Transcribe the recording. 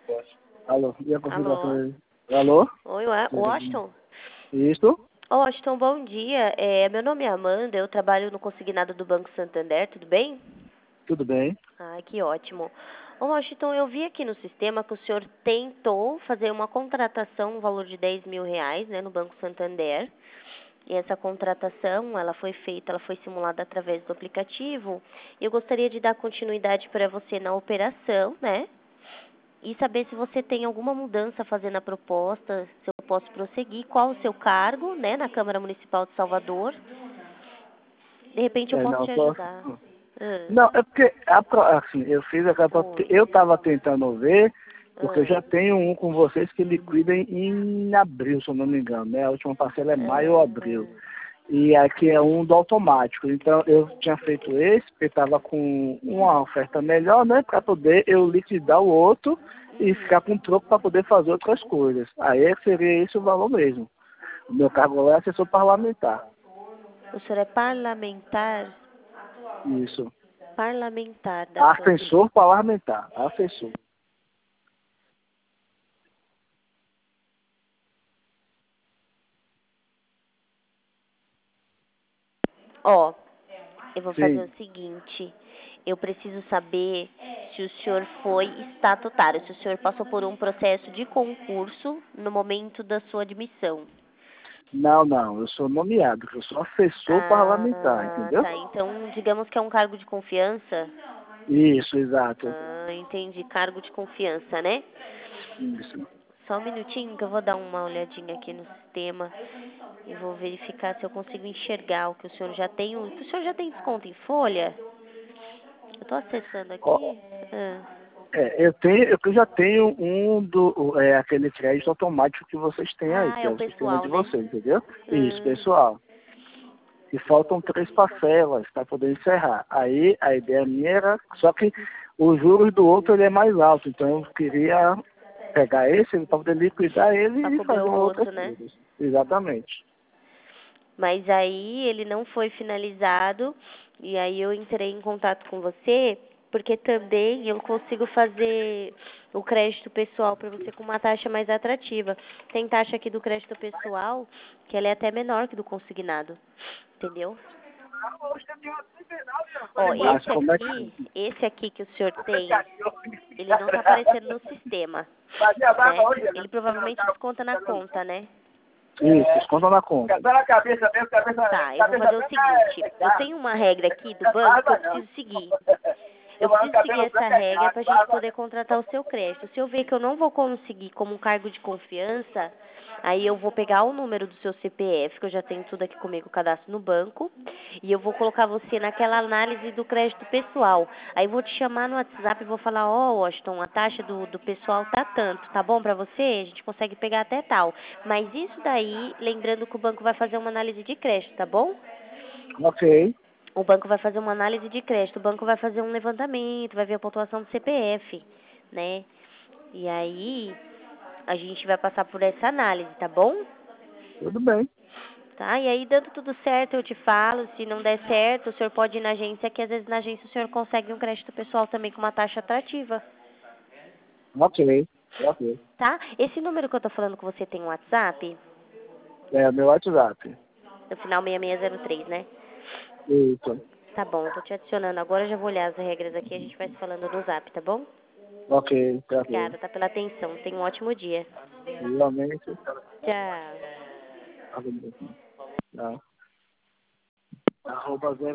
Alô, e a Alô? configuração? Alô? Oi, Washington? Isso? Washington, bom dia. Meu nome é Amanda, eu trabalho no consignado do Banco Santander, tudo bem? Tudo bem? Ai, que ótimo. Washington, eu vi aqui no sistema que o senhor tentou fazer uma contratação no valor de R$ 10.000, né, no Banco Santander. E essa contratação, ela foi feita, ela foi simulada através do aplicativo. Eu gostaria de dar continuidade para você na operação, né? E saber se você tem alguma mudança a fazer na proposta, se eu posso prosseguir, qual o seu cargo, né, na Câmara Municipal de Salvador. De repente eu posso Não, te só... ajudar. Não, é porque, assim, eu fiz aquela... Oi. Eu estava tentando ver, porque eu Ah, já tenho um com vocês que liquida em abril, se eu não me engano, né? A última parcela é maio ou abril. ah, E aqui é um do automático. Então, eu tinha feito esse, porque estava com uma oferta melhor, né? Para poder eu liquidar o outro e ficar com troco para poder fazer outras coisas. Aí seria esse o valor mesmo. O meu cargo lá é assessor parlamentar. O senhor é parlamentar? Isso. Parlamentar da Câmara. Assessor parlamentar. Assessor. Ó, eu vou fazer Sim. o seguinte. Eu preciso saber se o senhor foi estatutário, se o senhor passou por um processo de concurso no momento da sua admissão. Não, não. Eu sou nomeado. Eu sou assessor parlamentar, Ah, entendeu? tá. Então, digamos que é um cargo de confiança. Isso, exato. Ah, entendi. Cargo de confiança, né? Isso. Só um minutinho que eu vou dar uma olhadinha aqui no sistema e vou verificar se eu consigo enxergar o que o senhor já tem. O senhor já tem desconto em folha? Eu tô acessando Ó, aqui. Ah. eu já tenho aquele crédito automático que vocês têm aí, Ah, que é é o o sistema pessoal, de né? vocês, entendeu? Isso, Ah, pessoal. E faltam 3 parcelas para poder encerrar. Aí a ideia minha era, só que os juros do outro ele é mais alto, então eu queria pegar esse para poder liquidar pra ele e cobrir fazer o uma outra outro, né? coisa. Exatamente. Mas aí ele não foi finalizado e aí eu entrei em contato com você porque também eu consigo fazer o crédito pessoal para você com uma taxa mais atrativa. Tem taxa aqui do crédito pessoal que ela é até menor que do consignado, entendeu? Ó, Mas como é que... esse aqui que o senhor tem, ele não tá aparecendo no sistema, né? Ele provavelmente desconta na conta, né? Isso, desconta na conta. Tá, eu vou fazer o seguinte. Eu tenho uma regra aqui do banco que eu preciso seguir. Eu preciso seguir essa regra para a gente poder contratar o seu crédito. Se eu ver que eu não vou conseguir como um cargo de confiança, aí eu vou pegar o número do seu CPF, que eu já tenho tudo aqui comigo, cadastro no banco, e eu vou colocar você naquela análise do crédito pessoal. Aí eu vou te chamar no WhatsApp e vou falar, Washington, a taxa do pessoal tá tanto, tá bom para você? A gente consegue pegar até tal. Mas isso daí, lembrando que o banco vai fazer uma análise de crédito, tá bom? Ok, O banco vai fazer uma análise de crédito, o banco vai fazer um levantamento, vai ver a pontuação do CPF, né? E aí, a gente vai passar por essa análise, tá bom? tudo bem. Tá? E aí, dando tudo certo, eu te falo. Se não der certo, o senhor pode ir na agência, que às vezes na agência o senhor consegue um crédito pessoal também com uma taxa atrativa, Ok, ok. tá? Esse número que eu tô falando com você tem um WhatsApp? É, meu WhatsApp. No final 6603, né? Isso. Tá bom, eu tô te adicionando. Agora eu já vou olhar as regras aqui, a gente vai se falando no Zap, tá bom? Ok, ok. Obrigada, tá pela atenção. Tenha um ótimo dia. Realmente, Tchau. tá. Arroba 0